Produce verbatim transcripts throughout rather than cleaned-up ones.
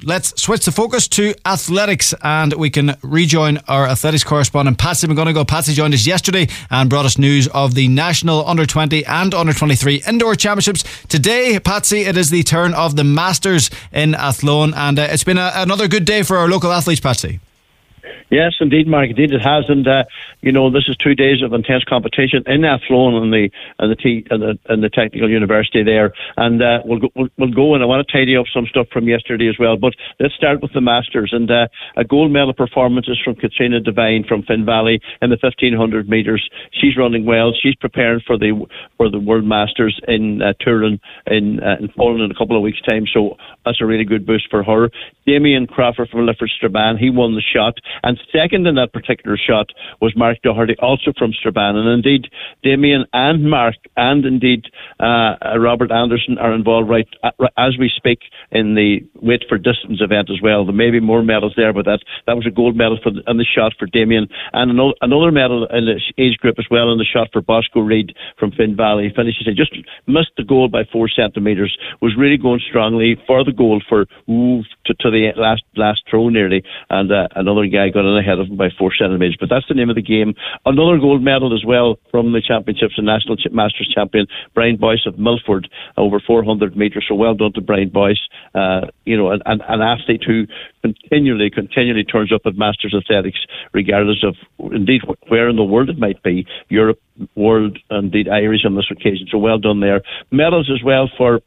let's switch the focus to athletics, and we can rejoin our athletics correspondent Patsy McGonigal. Patsy joined us yesterday and brought us news of the national under twenty and under twenty-three indoor championships. Today, Patsy, it is the turn of the Masters in Athlone, and uh, it's been a, another good day for our local athletes, Patsy. Yes, indeed, Mark. Indeed, it has, and uh, you know, this is two days of intense competition in Athlone and the and the, T, and the and the technical university there, and uh, we'll go we'll, we'll go and I want to tidy up some stuff from yesterday as well. But let's start with the Masters, and uh, a gold medal performance is from Katrina Devine from Finn Valley in the fifteen hundred metres. She's running well. She's preparing for the for the World Masters in uh, Turin in uh, in Poland in a couple of weeks' time. So that's a really good boost for her. Damien Crawford from Lifford Strabane, he won the shot. And second in that particular shot was Mark Doherty, also from Strabane. And indeed, Damien and Mark and indeed uh, Robert Anderson are involved right as we speak in the weight for distance event as well. There may be more medals there, but that that was a gold medal for the, in the shot for Damien. And another, another medal in the age group as well in the shot for Bosco Reid from Finn Valley. Finishes, he just missed the goal by four centimetres, was really going strongly for the goal for ooh, to, to the last last throw nearly. And uh, another guy got in ahead of him by four centimetres, but that's the name of the game. Another gold medal as well from the championships, the National Masters champion Brian Boyce of Milford, over four hundred metres. So well done to Brian Boyce, uh, you know, an, an athlete who continually, continually turns up at Masters Athletics, regardless of indeed where in the world it might be, Europe, world, indeed Irish on this occasion. So well done there. Medals as well for.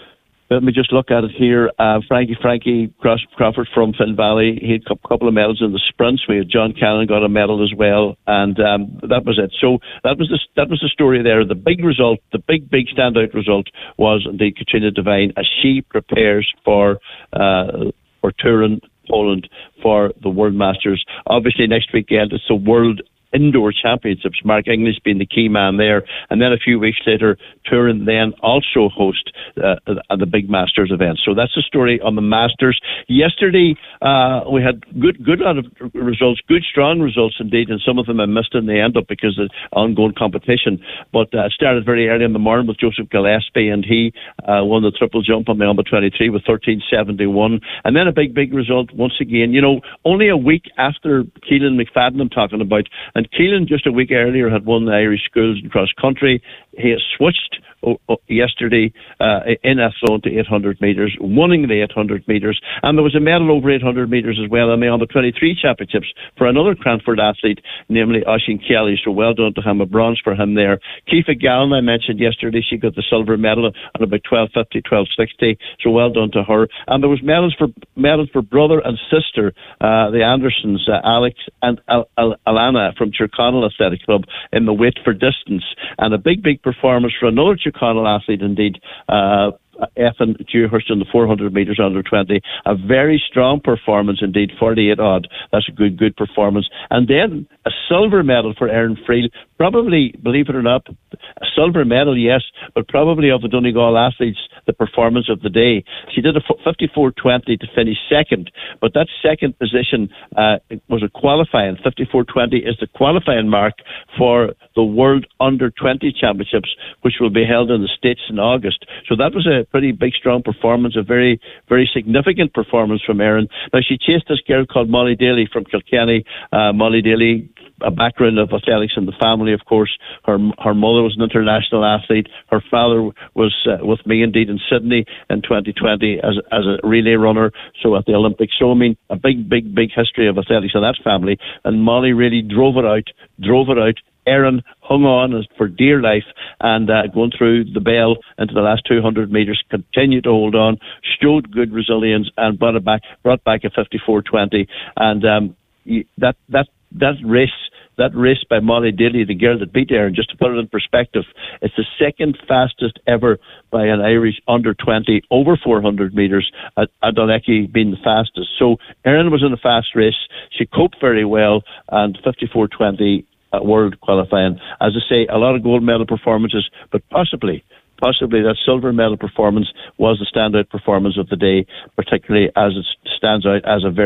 Let me just look at it here. Uh, Frankie Frankie Crawford from Finn Valley. He had a couple of medals in the sprints. We had John Cannon got a medal as well, and um, that was it. So that was the that was the story there. The big result, the big big standout result, was indeed Katrina Devine as she prepares for uh, for Turin, Poland, for the World Masters. Obviously, next weekend it's the World Indoor Championships, Mark English being the key man there, and then a few weeks later Turin then also host uh, the big Masters event. So that's the story on the Masters. Yesterday uh, we had good good lot of results, good strong results indeed, and some of them I missed in the end up because of ongoing competition, but uh, started very early in the morning with Joseph Gillespie, and he uh, won the triple jump on the under twenty-three with thirteen seventy-one, and then a big big result once again, you know, only a week after Keelan McFadden I'm talking about. And Keelan just a week earlier had won the Irish Schools in cross country. He has switched oh, oh, yesterday uh, in Athlone to eight hundred metres, winning the eight hundred metres, and there was a medal over eight hundred metres as well in the under twenty-three championships for another Cranford athlete, namely Oisin Kelly. So well done to him, a bronze for him there. Kiefa Gallen, I mentioned yesterday, she got the silver medal at about twelve fifty, twelve sixty. So well done to her. And there was medals for medals for brother and sister, uh, the Andersons, uh, Alex and Al- Al- Alana from Tyrconnell Athletic Club in the weight for distance, and a big big performance for another Tyrconnell athlete indeed, uh, Ethan Dewhurst in the four hundred metres under twenty. A very strong performance indeed, forty-eight odd. That's a good, good performance. And then a silver medal for Erin Friel. Probably, believe it or not, a silver medal, yes, but probably of the Donegal athletes, the performance of the day. She did a fifty-four twenty to finish second, but that second position uh, was a qualifying. fifty-four twenty is the qualifying mark for the World Under twenty Championships, which will be held in the States in August. So that was a pretty big, strong performance, a very, very significant performance from Erin. Now, she chased this girl called Molly Daly from Kilkenny. Uh, Molly Daly, a background of athletics in the family, of course. Her her mother was an international athlete. Her father was uh, with me, indeed, in Sydney in twenty twenty as, as a relay runner, so at the Olympics. So, I mean, a big, big, big history of athletics in that family. And Molly really drove it out, drove it out. Erin hung on for dear life, and uh, going through the bell into the last two hundred metres, continued to hold on, showed good resilience, and brought it back, brought back a fifty-four twenty. And um, that that that race. That race by Molly Daly, the girl that beat Erin, just to put it in perspective, it's the second fastest ever by an Irish under twenty over four hundred metres, Adolecki being the fastest. So Erin was in a fast race. She coped very well, and fifty-four twenty at World qualifying. As I say, a lot of gold medal performances, but possibly Possibly that silver medal performance was the standout performance of the day, particularly as it stands out as a very,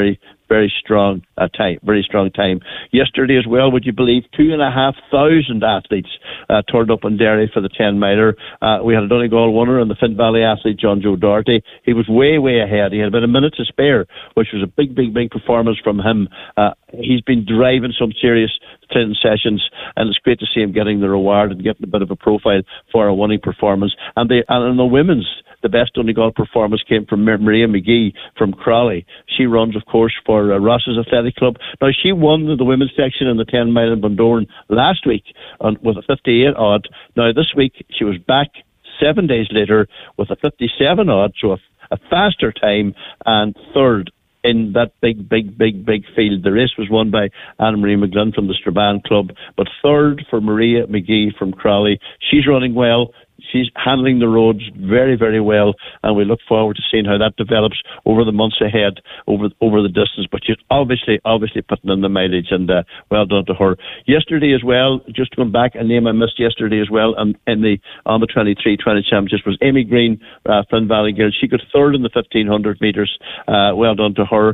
very strong uh, time, very strong time. Yesterday as well, would you believe, two and a half thousand athletes uh, turned up in Derry for the ten miler. Uh, we had a Donegal winner and the Finn Valley athlete John Joe Doherty. He was way, way ahead. He had about a minute to spare, which was a big, big, big performance from him. Uh, he's been driving some serious training sessions, and it's great to see him getting the reward and getting a bit of a profile for a winning performance. And they, and in the women's, the best Donegal performance came from Maria McGee from Crawley. She runs, of course, for uh, Ross's Athletic Club. Now, she won the women's section in the ten mile in Bundoran last week on, with a fifty-eight odd. Now, this week, she was back seven days later with a fifty-seven odd, so a, a faster time, and third in that big, big, big, big field. The race was won by Anne-Marie McGlynn from the Strabane Club, but third for Maria McGee from Crawley. She's running well. She's handling the roads very, very well, and we look forward to seeing how that develops over the months ahead, over over the distance. But she's obviously, obviously putting in the mileage, and uh, well done to her. Yesterday as well, just going back, a name I missed yesterday as well, and in the on the twenty-three twenty championships was Amy Green, uh, Flynn Valley girl. She got third in the fifteen hundred metres. Uh, well done to her.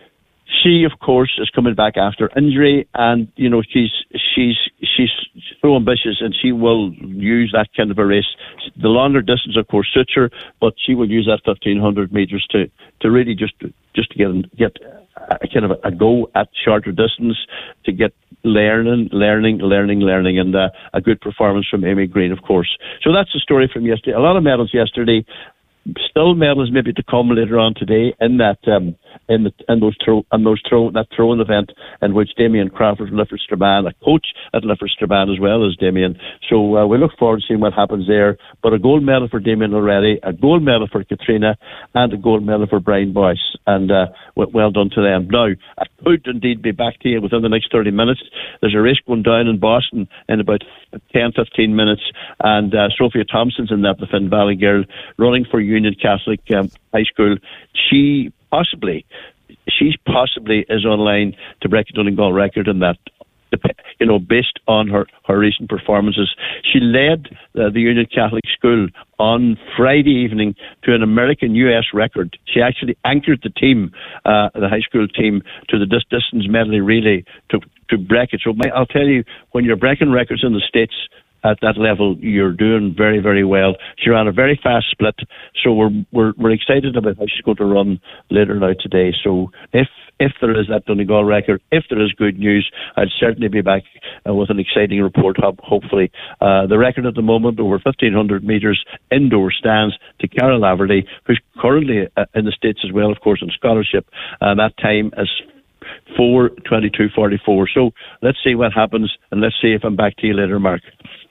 She, of course, is coming back after injury, and you know she's she's she's so ambitious, and she will use that kind of a race. The longer distance, of course, suits her, but she will use that fifteen hundred metres to, to really just just to get get a kind of a, a go at shorter distance, to get learning, learning, learning, learning, and uh, a good performance from Amy Green, of course. So that's the story from yesterday. A lot of medals yesterday. Still medals maybe to come later on today in that um, in the in those throw in those throw that throwing event in which Damien Crawford from Lifford Strabane, a coach at Lifford Strabane as well as Damien. So uh, we look forward to seeing what happens there. But a gold medal for Damien already, a gold medal for Katrina, and a gold medal for Brian Boyce. And uh, well done to them. Now, I could indeed be back to you within the next thirty minutes. There's a race going down in Boston in about ten to fifteen minutes, and uh, Sophia Thompson's in that, the Finn Valley girl, running for Union Catholic um, High School. She possibly, she's possibly is online to break a Donegal record in that, you know, based on her, her recent performances. She led uh, the Union Catholic School on Friday evening to an American U S record. She actually anchored the team, uh, the high school team, to the dis- distance medley relay to, to break it. So my, I'll tell you, when you're breaking records in the States, at that level, you're doing very, very well. She ran a very fast split, so we're we're we're excited about how she's going to run later now today. So if if there is that Donegal record, if there is good news, I'd certainly be back uh, with an exciting report. Hopefully, uh, the record at the moment over fifteen hundred metres indoor stands to Carol Laverty, who's currently uh, in the States as well, of course, on scholarship. And that time is four twenty-two forty-four. So let's see what happens, and let's see if I'm back to you later, Mark.